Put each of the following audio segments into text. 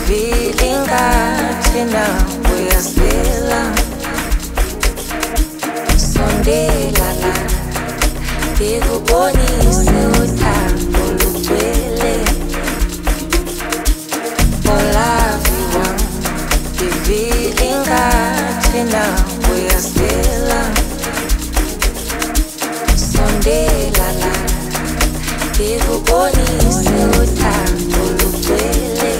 ngivile ngathi nawe uyasela. Sondela la ngikubonise uthando lugcwele. Olaviwa ngivile ngathi nawe uyasela. Sondela la ngikubonise uthando lugcwele.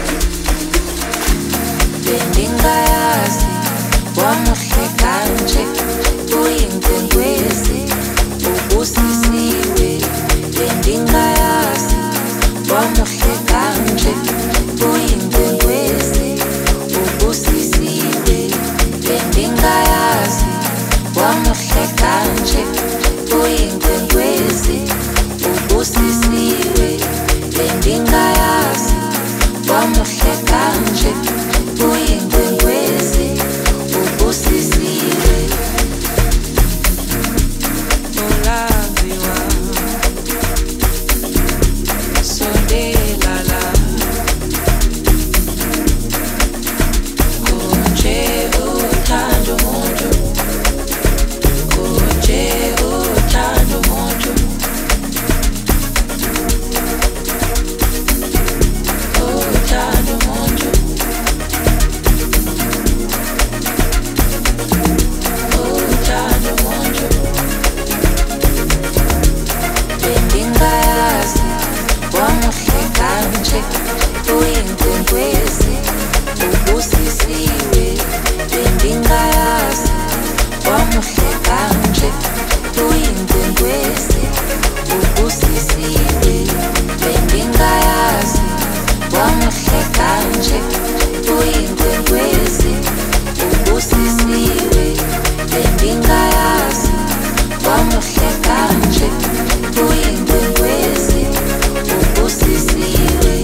Bendingayazi wamuhle kanje uyinkwenkwezi ubusisiwe. Bendingayazi wamuhle kanje uyinkwenkwezi ubusisiwe. Bendingayazi wamuhle kanje uyinkwenkwezi ubusisiwe. Bendingayazi wamuhle kanje uyinkwenkwezi ubusisiwe. Olaviwa sondela la konje uthanda umuntu, konje uthanda umuntu, uthanda umuntu, uthanda umuntu. Bendingayazi wamuhle kanje uyinkwenkwezi ubusisiwe. Bendingayazi wamuhle kanje uyinkwenkwezi ubusisiwe. Bendingayazi wamuhle kanje uyinkwenkwezi ubusisiwe. Bendingayazi wamuhle kanje uyinkwenkwezi ubusisiwe.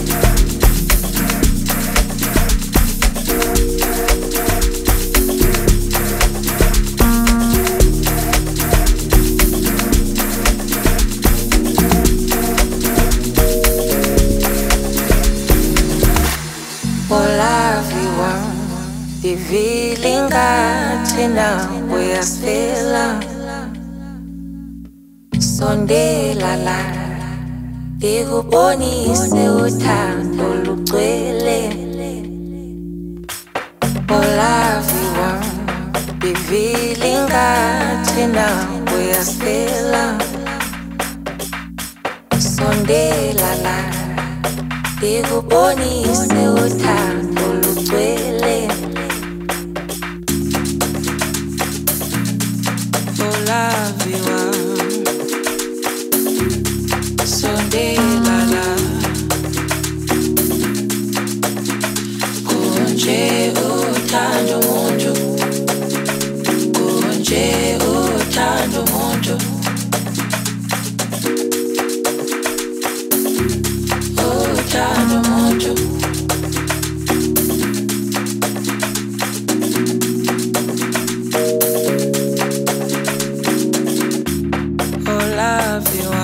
Olaviwa ngivile ngathi nawe uyasela. Sondela la ngikubonise uthando lugcwele. Olaviwa ngivile ngathi nawe uyasela. Sondela la ngikubonise uthando lugcwele. Olaviwa sondela la konje uthanda umuntu, konje uthanda umuntu, uthanda umuntu. Olaviwa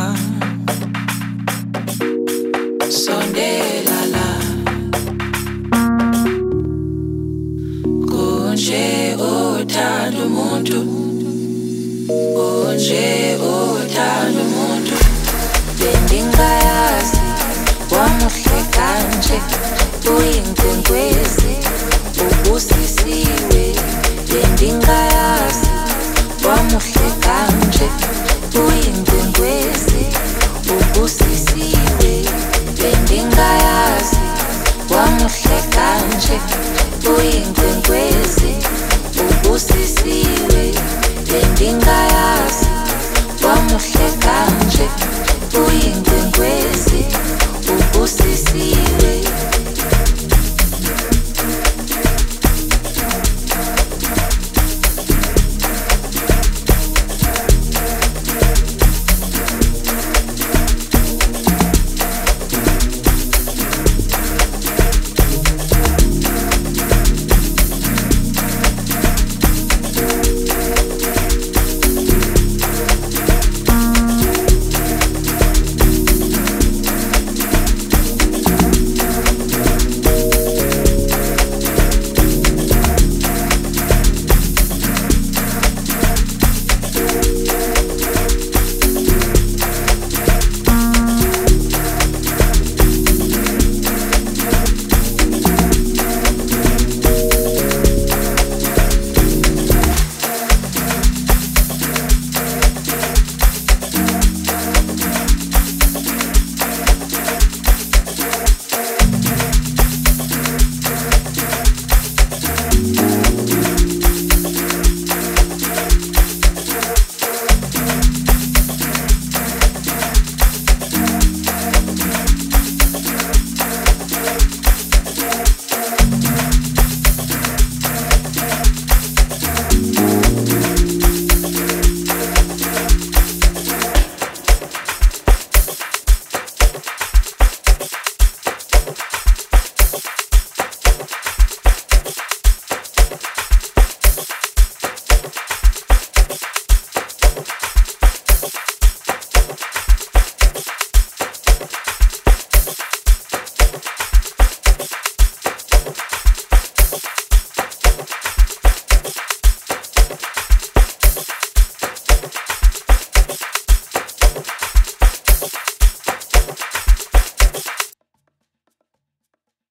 sondela la konje uthanda umuntu, konje uthanda umuntu. Bendingayazi wamuhle kanje uyinkwenkwezi ubusisiwe. Bendingayazi wamuhle kanje uyinkwenkwezi ubusisiwe. Bendingayazi wamuhle kanje uyinkwenkwezi